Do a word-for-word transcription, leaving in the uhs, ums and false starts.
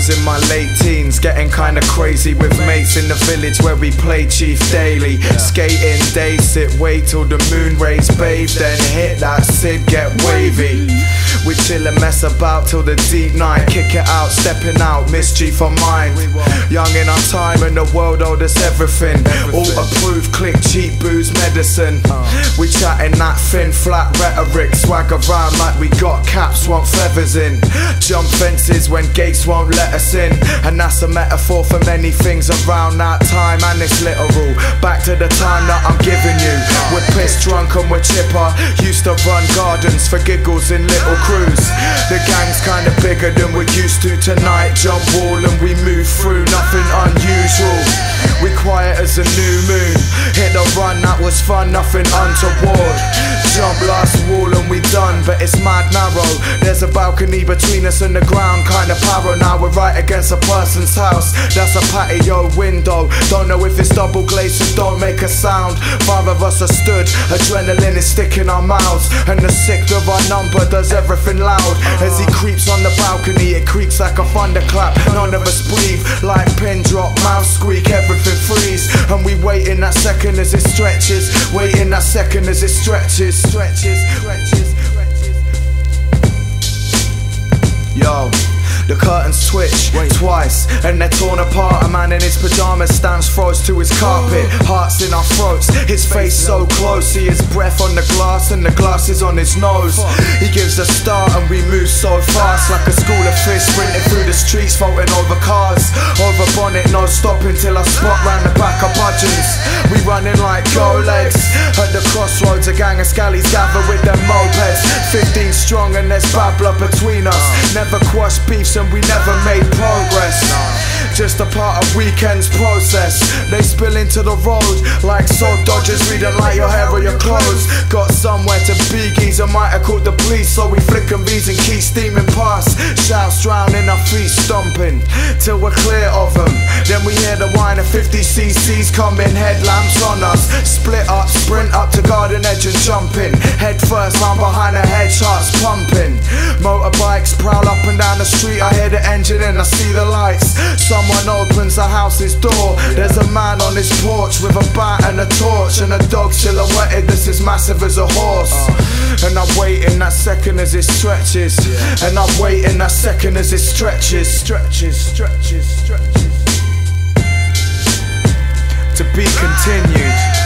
was in my late teens, getting kinda crazy with mates in the village where we played Chief daily. Skating, day sit, wait till the moon rays bathe, then hit that Sid, get wavy. We chill and mess about till the deep night, kick it out, stepping out, mischief on mind. Young in our time and the world owed us everything. All approved, click, cheap booze, medicine. We chatting that thin, flat rhetoric, swag around like we got caps, want feathers in. Jump fences when gates won't let us in, and that's a metaphor for many things around that time, and it's literal. Back to the time that I'm giving you. We're pissed drunk and we're chipper. Used to run gardens for giggles in little crews. The gang's kinda bigger than we're used to tonight. Jump wall and we move through, nothing unusual. We quiet as a new moon. Hit the run, that was fun, nothing untoward. Jump last wall and we done, but it's mad narrow. There's a balcony between us and the ground, kinda paro. Now we're right against a person's house. That's a patio window. Don't know if it's double glazed, so don't make a sound. Five of us are stood, adrenaline is sticking our mouths, and the sixth of our number does everything loud. As he creeps on the balcony, it creaks like a thunderclap. None of us breathe, like pin drop, mouth squeak, everything freeze. And we wait in that second as it stretches, wait in that second as it stretches, stretches, stretches, stretches. Yo, the curtains twitch twice and they're torn apart. A man in his pajamas stands froze to his carpet, hearts in our throats, his face so close. See his breath on the glass and the glass is on his nose. He gives a start and we move so fast, like a school of fish sprinting through the streets, vaulting over cars, over bonnet, no stopping till I spot round the back of Budgeons. We running like go legs. At the crossroads a gang of scallies gather with their mopeds, fifteen strong and there's bad blood between us. Never quashed beefs and we never made progress. Just a part of weekend's process. They spill into the road like soap dodgers. We don't like your hair or your clothes. Got somewhere to be, geezer might have called the police, so we flickin' V's and keep steaming past. Shouts drowning our feet stomping till we're clear of them. Then we hear the whine of fifty c c's coming, headlamps on us. Split up, sprint up to garden edge and jumping. Head first, round behind the hedge, hearts pumping. Motorbikes prowl up and down the street. I hear the engine and I see the lights. Someone opens the house's door. There's a man on his porch with a bat and a torch, and a dog silhouetted that's as massive as a horse. And I'm waiting that second as it stretches, and I'm waiting that second as it stretches, stretches, stretches, stretches. To be continued.